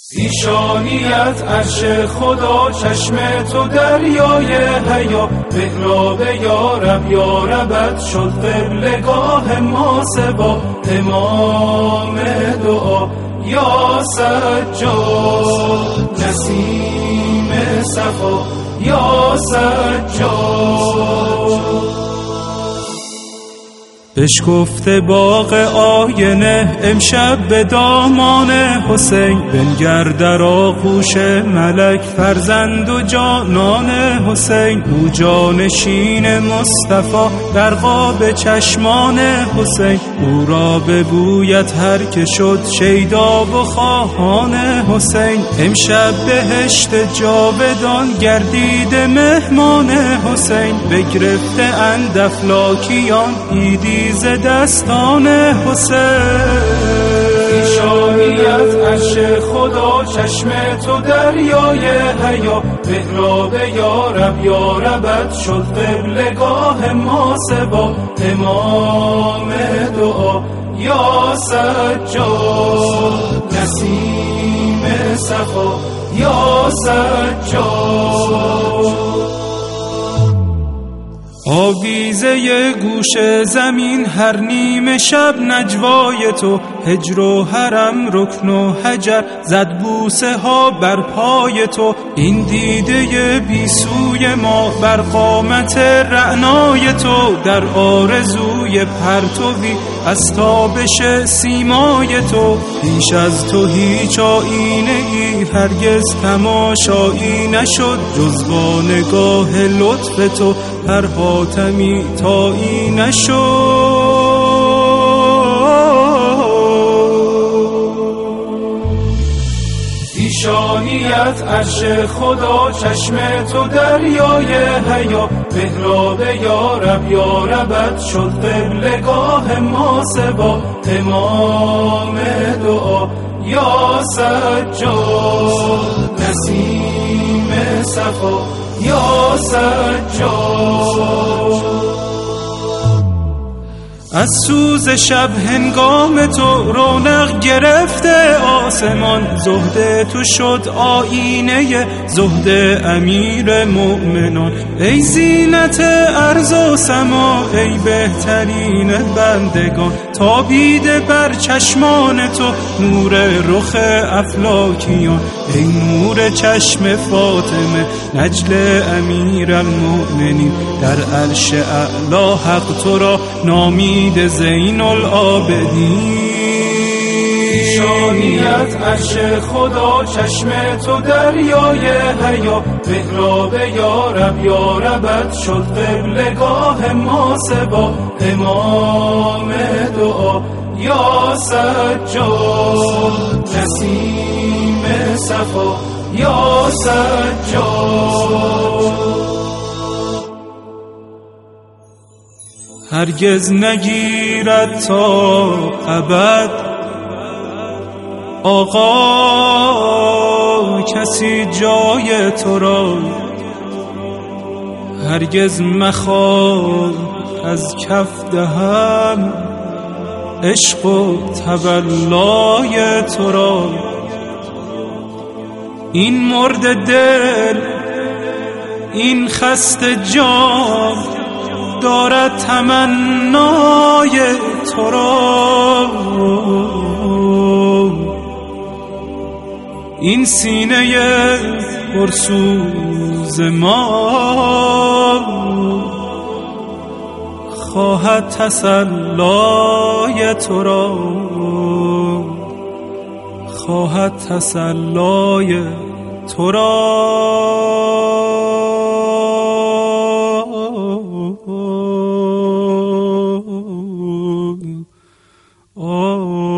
زیشانیت عرش خدا، چشم تو دریای حیا، محراب یارب یاربت شد قبلگاه ما سبا، امام دعا یا سجاد، نسیم صفا یا سجاد. بشکفته باغ آینه امشب به دامان حسین، بنگر در آغوش ملک فرزند و جانان حسین، او جانشین مصطفی در قاب چشمان حسین، او را ببوید هر که شد شیدا و خواهان حسین، امشب بهشت جاودان گردید مهمان حسین، بگرفته اند افلاکیان عیدی ز دستان حسین. ایشانیت عرش خدا، چشم تو دریای حیا، محراب یارب یاربت شد قبلگاه ما سبا، امام دعا یا سجاد، نسیم صفا یا سجاد. آویزه گوش زمین هر نیمه شب نجوای تو، هجر و حرم رکن و حجر زد بوسه ها بر پای تو، این دیده بی سوی ما بر قامت رعنای تو، در آرزوی پرتوی از تابش سیمای تو، پیش از تو هیچ آینه ای هرگز تماشایی نشد، جز با نگاه لطف تو هر حاتمی تایی نشد. ایشانیت عرش خدا، چشم تو دریای حیا، محراب یارب یاربت شد قبلگاه ما سبا، امام دعا یا سجاد، نسیم صفا یا سجاد. از سوز شب هنگام تو رونق گرفته آسمان، زهد تو شد آینه زهد امیر مؤمنان، ای زینت ارض و سما ای بهترین بندگان، تابیده بر چشمان تو نور رخ افلاکیان، ای نور چشم فاطمه نجل امیر المؤمنین، در عرش اعلی حق تو را نامی زین العابدین. ایشانیت عرش خدا، چشم تو دریای حیا، محراب یارب یاربت شد قبلگاه ما سبا، امام دعا یا سجاد، نسیم صفا یا سجاد. هرگز نگیرد تا ابد آقا کسی جای تو را، هرگز مخواه از کف دهم عشق و تولای تو را، این مرد دل این خسته جان دارد تمنای تو را، این سینه پرسوز ما خواهد تسلای تو را، خواهد تسلای تو را.